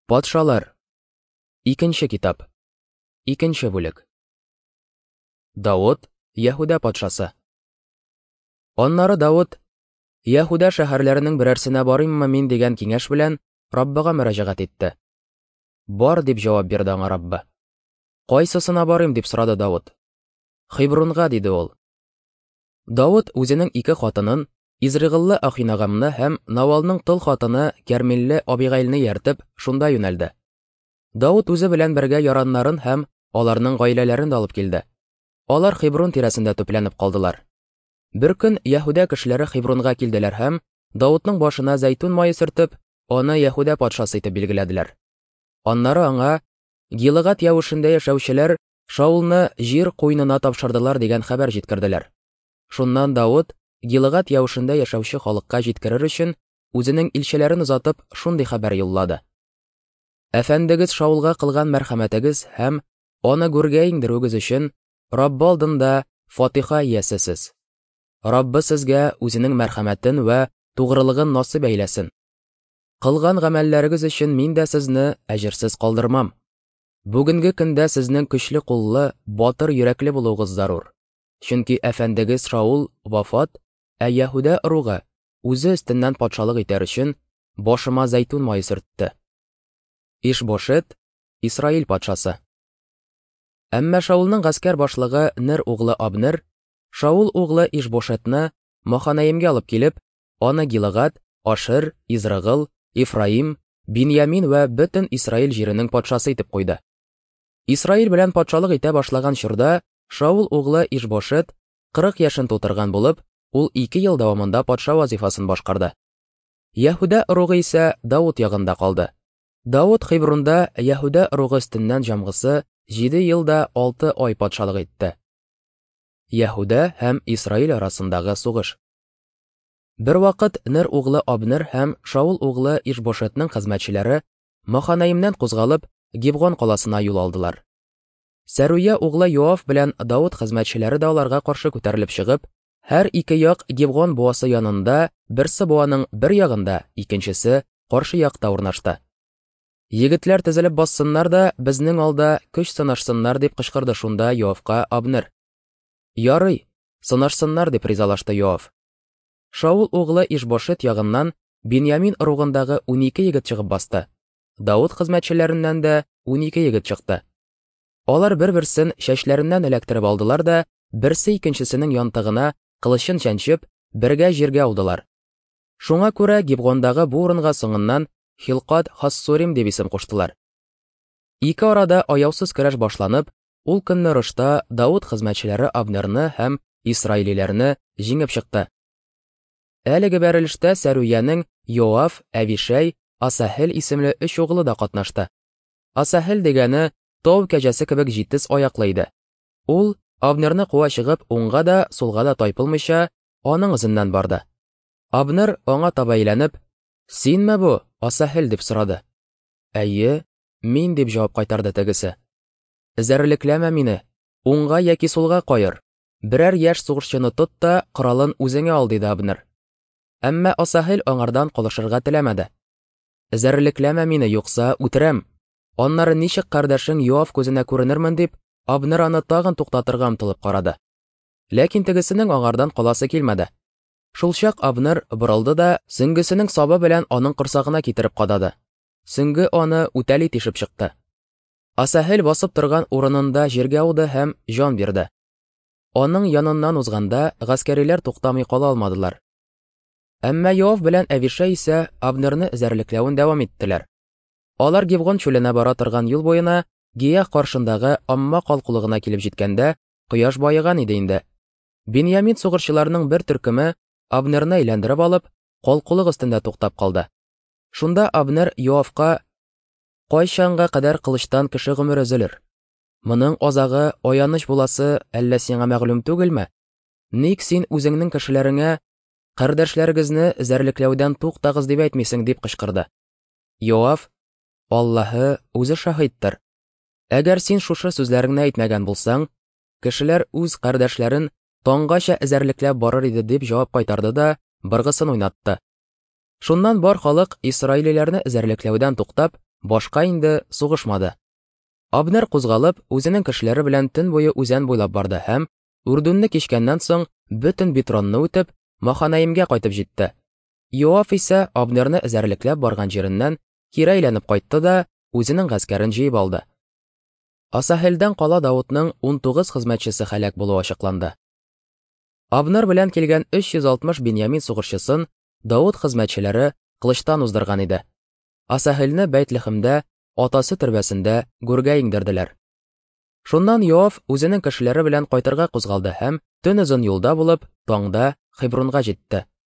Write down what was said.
Патшалар. Икенче китап. Икенче бүлек. Дауд, Яһүдә патшасы. Аннары Дауд, Яһүдә шәһәрләренең берәрсенә барыйммы мин дигән киңәш белән Раббыга мөрәҗәгать итте. Бар дип җавап бирде аңа Раббы. Кайсысына барыйм дип сорады Дауд. Хибронга диде ул. Дауд үзенең ике хатынын, Изригыллы Ахинагамны һәм Навалның тол хатыны Кәрмилле Абигайлны ияртеп, шунда юнәлде. Дауд үзе белән бергә яраннарын һәм аларның гаиләләрен дә алып килде. Алар Хиброн тирәсендә төпләнеп калдылар. Бер көн Яһүдә кешеләре Хибронга килделәр һәм Даудның башына зәйтүн мае сөртеп, аны Яһүдә патшасы итеп билгеләделәр. Аннары аңа Гилгат яушында яшәүчеләр Шаулны җир куйнына тапшырдылар дигән хәбәр җиткерделәр. Шуннан Дауд Гилгат яушында яшәүче халыкка җиткерер өчен үзенең илчеләрен узатып шундый хәбәр юллады. Әфәндегез Шаулга кылган мәрхәмәтегез һәм аны гүргә иңдерүгез өчен Раббы алдында Фатиха иясесез. Раббы сезгә үзенең мәрхәмәтен вә тугрылыгын насыйп әйләсен. Кылган гамәлләрегез өчен мин дә сезне әҗерсез калдырмам. Бүгенге көндә сезнең көчле куллы, батыр йөрәкле булуыгыз зарур. Чөнки әфәндегез Шаул вафат, ә Яһүдә ыругы үзе өстеннән патшалык итәр өчен башыма зәйтүн мае сөртте. Ишбошет, Исраил патшасы. Әмма Шаулның гаскәр башлыгы Нер углы Абнер, Шаул углы Ишбошетны Маханаимгә алып килеп, аны Гилгат, Ашир, Изригыл, Ифраим, Биньямин вә бөтен Исраил җиренең патшасы итеп куйды. Исраил белән патшалык итә башлаган чорда Шаул углы Ишбошет 40 яшен тутырган булып, ул 2 ел дәвамында патша вазифасын башкарды. Яһүдә ыругы исә Дауд ягында калды. Дауд Хибронда Яһүдә ыругы өстеннән җамгысы 7 елда 6 ай патшалык итте. Яһүдә һәм Исраил арасындагы сугыш. Бер вакыт Нер углы Абнер һәм Шаул углы Ишбошетның хезмәтчеләре Маханаимнан кузгалып Гибгон каласына юл алдылар. Сәруя углы Йоав белән Дауд хезмәтчеләре дә аларга каршы күтәрелеп чыгып, һәр ике як Гибгон буасы янында, берсе буаның бер ягында, икенчесе каршы якта урнашты. Егетләр тезелеп бассыннар да безнең алда көч сынашсыннар дип кычкырды шунда Йоавка Абнер. Ярый, сынашсыннар дип ризалашты Йоав. Шаул углы Ишбошет ягыннан Биньямин ыругындагы 12 егет чыгып басты. Дауд хезмәтчеләреннән дә 12 егет чыкты. Алар бер-берсен чәчләреннән эләктереп алдылар да, берсе икенчесенең янтыгына кылычын чәнчеп, бергә җиргә алдылар. Шуңа күрә Гибгондагы бу урынга соңыннан Хилкат Хассурим дип исем куштылар. Ике арада аяусыз көрәш башланып, ул көнне рышта Дауд хезмәтчеләре Абнерны һәм Исраилиләрне җиңеп чыкты. Әлеге бәрелештә Сәруяның Йоав, Әвишәй, Асахел исемле 3 углы да катнашты. Асахел дигәне тау кәҗәсе кебек җитез аяклы иде. Ул Абнерны куа чыгып, уңга да, сулга да тайпылмыйча, аның изеннән барды. Абнер аңа таба әйләнеп, «Синме бу, Асахел?» дип сорады. «Әйе, мин» дип җавап кайтарды тегесе. «Эзәрлекләмә мине, уңга яки сулга кайыр. Берәр яшь сугышчыны тот та коралын үзеңә ал» диде Абнер. Әмма Асахел аңардан калышырга теләмәде. «Эзәрлекләмә мине, юкса үтерәм. Аннары ничек кардәшең Йоав күзенә күренермен» дип, Абнер аны тагын туктатырга омтылып карады. Ләкин тегесенең аңардан каласы килмәде. Шул чак Абнер борылды да сөңгесенең сабы белән аның корсагына китереп кадады. Сөңге аны үтәли тишеп чыкты. Асахел басып торган урынында җиргә ауды һәм җан бирде. Аның яныннан узганда гаскәриләр туктамый кала алмадылар. Әмма Йоав белән Әвишәй исә Абнерны эзәрлекләвен дәвам иттеләр. Алар Гибгон чүленә бара торган юл буена Гиях каршындагы Амма калкулыгына килеп җиткәндә, кояш баеган иде инде. Биньямин сугырчыларының бер төркеме Абнерны әйләндереп алып, калкулык өстендә туктап калды. Шунда Абнер Йоавка: «Кайчанга кадәр кылычтан кеше гомере өзелер? Моның азагы аяныч буласы әллә сиңа мәгълүм түгелме? Ник син үзеңнең кешеләреңә кардәшләрегезне эзәрлекләүдән туктагыз дип әйтмисең?» дип кычкырды. Йоав: «Аллаһы үзе шаһиттер. Әгәр син шушы сүзләреңне әйтмәгән булсаң, кешеләр үз кардәшләрен таңгача эзәрлекләп барыр иде» дип җавап кайтарды да быргысын уйнатты. Шуннан бар халык Исраилиләрне эзәрлекләүдән туктап, башка инде сугышмады. Абнер кузгалып, үзенең кешеләре белән төн буе үзән буйлап барды һәм, Үрдүнне кичкәннән соң, бөтен Битронны үтеп, Маханаимгә кайтып җитте. Йоаф исә Абнерны эзәрлекләп барган җиреннән кире әйләнеп кайтты да, үзенең гаскәрен җыеп алды. Асаһелдән кала Давудның 19 хезмәтчесе һәлак булуы ачыкланды. Абнер белән килгән 360 Беньямин сугышчысын Давуд хезмәтчеләре кылычтан уздырган иде. Асаһелне Бәйт-Лехемдә, атасы төрбәсендә гүргә иңдерделәр. Шуннан Йоаф үзенең кешеләре белән кайтырга кузгалды һәм, төн озын юлда булып, таңда Хебронга җитте.